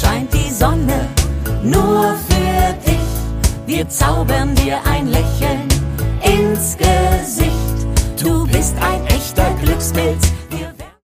scheint die Sonne nur für dich. Wir zaubern dir ein Lächeln ins Gesicht. Du bist ein echter Glückspilz,